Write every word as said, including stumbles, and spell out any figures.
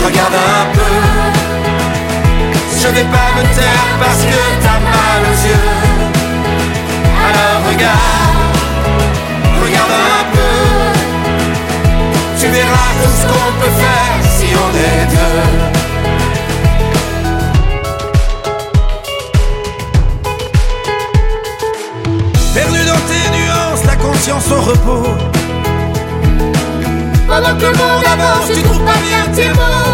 regarde un peu. Je vais pas me taire parce que t'as mal aux yeux. Alors regarde, regarde un peu. Tu verras tout ce qu'on peut faire si on est deux. Perdu dans tes nuances, la conscience au repos. Pendant que le monde avance, tu trouves pas bien tes mots.